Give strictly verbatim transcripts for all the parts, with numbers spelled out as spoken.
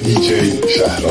دیجی شهرام.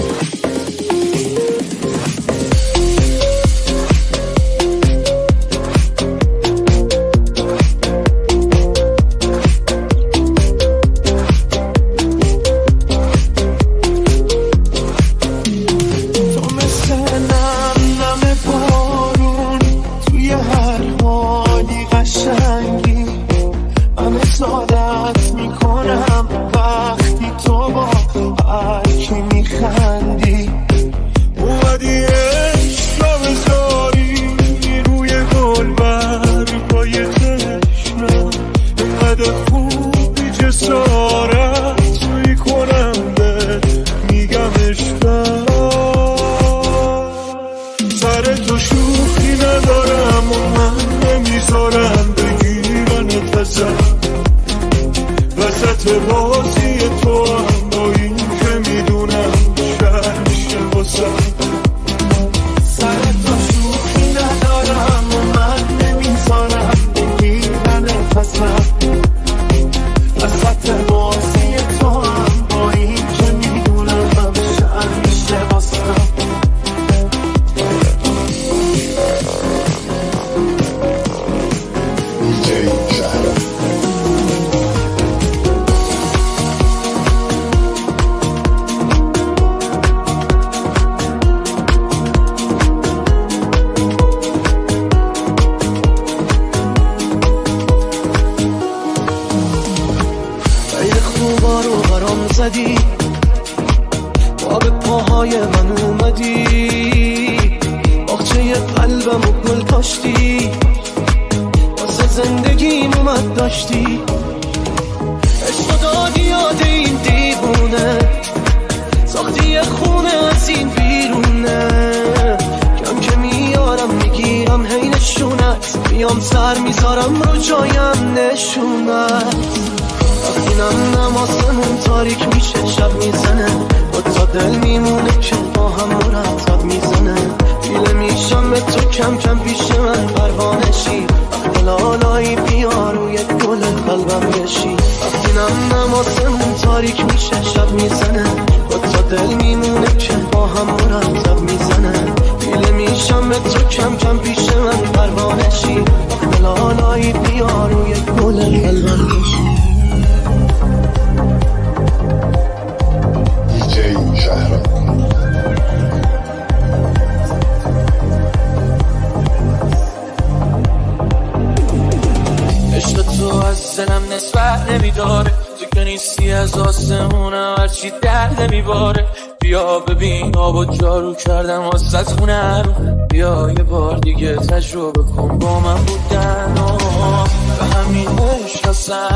تجربه کن با من بودن و به همین عشق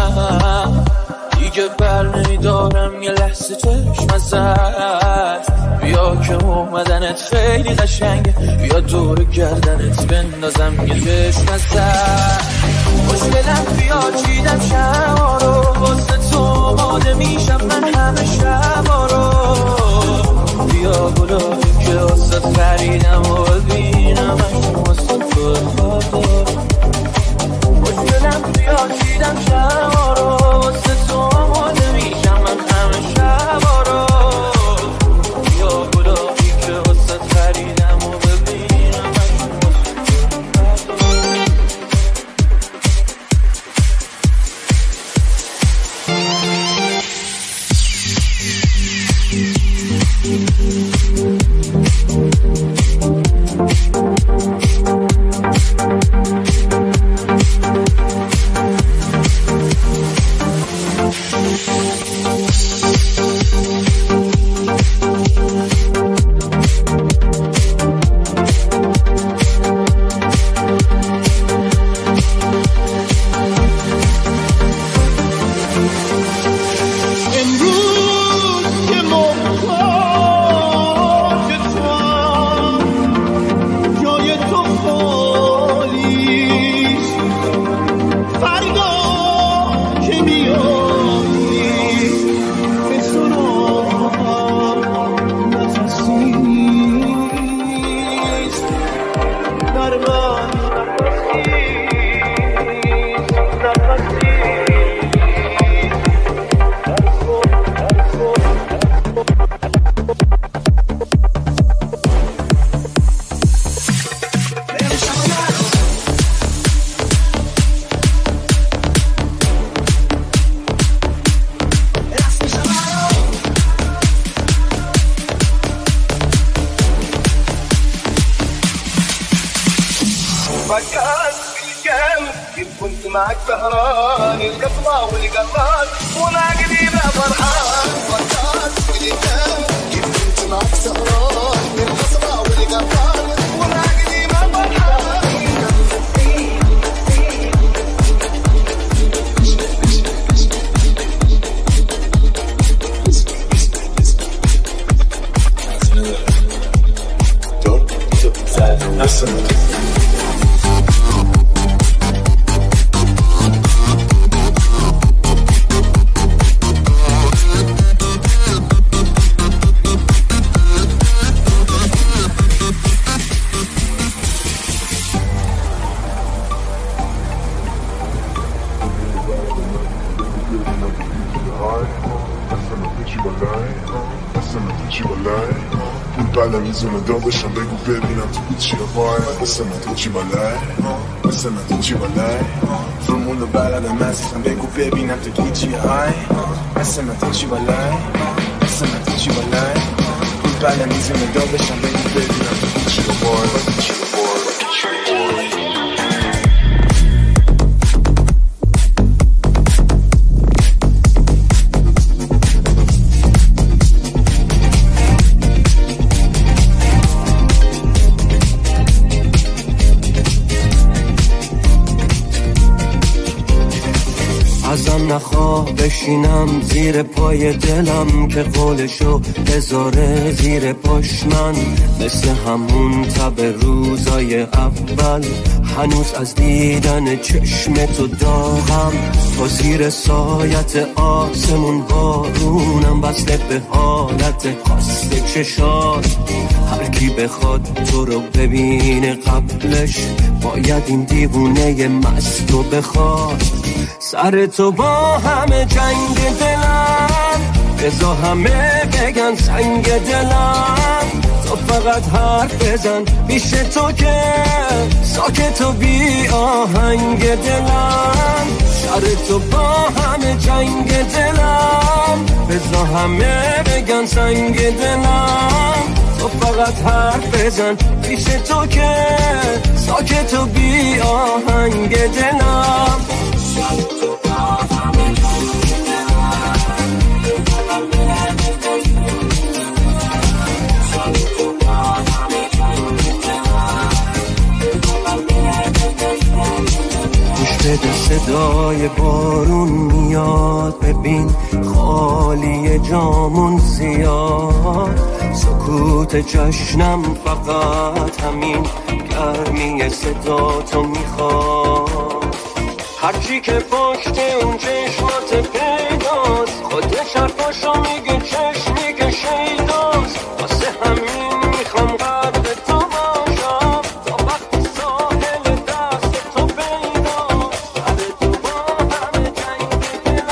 هستم دیگه بر نمیدارم یه لحظه چشم ازت. بیا که اومدنت خیلی قشنگه، بیا دور گردنت بندازم یه چشم ازت. خوشگلم بیا چیدم شما رو واسه تو آماده میشم من همه شما رو. بیا گلایی که واسه خریدم و ببینم واسه تو خوشگلم بیا چیدم شما رو واسه تو آماده میشم من همه شما رو. بیا گلایی که واسه خریدم و ببینم معك سهران القصبة والقطار وانا قديمة فرحان فرحان ولدان كيف كنت معك سهران القصبة والقطار وانا قديمة فرحان Listen. La mise on adore de chamber coupé bien un tout petit boy ça m'a tout chibalai ça m'a tout chibalai tout le monde balade à masse chamber coupé bien un tout petit high ça m'a tout chibalai ça m'a tout chibalai tout la mise on adore de chamber coupé bien un tout petit boy petit boy ازم نخواه بشینم زیر پای دلم که قولشو بذاره زیر پاش من مثل همون تب روزای اول هنوز از دیدن چشم تو داغم تا زیر سایت آسمون بارونم بسته به حالت خسته چشات هر کی بخواد تو رو ببینه قبلش باید این دیوونه مست رو بخواد سر تو با همه جنگ دلم بزا همه بگن سنگ دلم تو فقط حرف بزن پیش تو که ساکت و بی آهنگ دلم سر تو با همه جنگ دلم بزا همه بگن سنگ دلم تو فقط حرف بزن پیش تو که ساکت و بی آهنگ دلم بده صدای بارون میاد ببین خالی جامون زیاد سکوت جشنم فقط همین گرمی صدا تو میخواد هرچی که پشت اون چشمات پیداست خودش حرفاشو میگه چشم میگه شیداست واسه همین میخوام قرب تو باشم تا وقتی ساحل دست تو پیداست سر تو با همه جنگ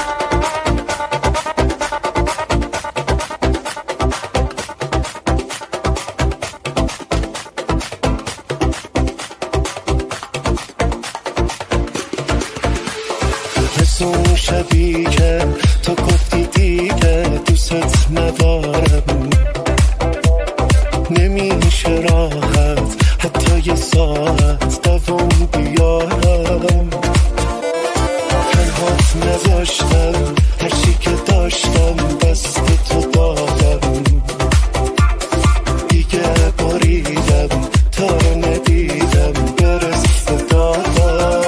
اون شبی که تو گفتی دیگه دوست ندارم نمیشه راحت حتی یه ساعت دوام بیارم تنهات نذاشتم هرچی که داشتم دست تو دادم دیگه باریدم تا رو ندیدم برسه دادم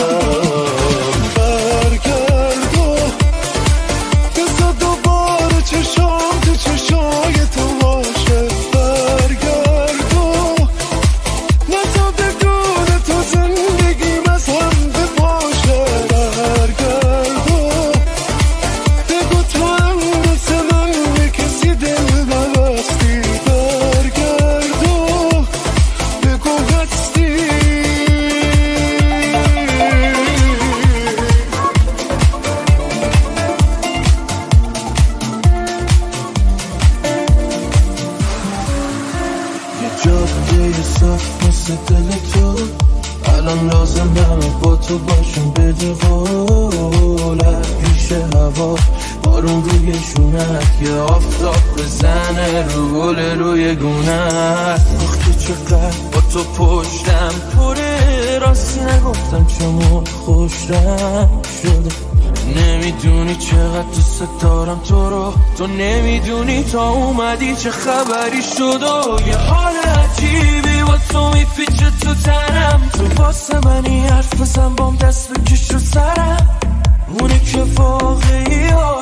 الان لازم همه با تو باشم بده قوله پیش هوا بارون روی شونت یه آفتاب بزنه رو گل روی گونه وقتی چقدر با تو پشتم پره اگه راستی نگفتم چون خوش رنگ شده. نمیدونی چقدر دوست دارم تو رو، تو نمیدونی تا اومدی چه خبری شد. و یه حال عجیبی با تو میپیچه تو تنم، تو واسه منی حرف بزن بام دست بکش رو سرم، اونه که واقعی ها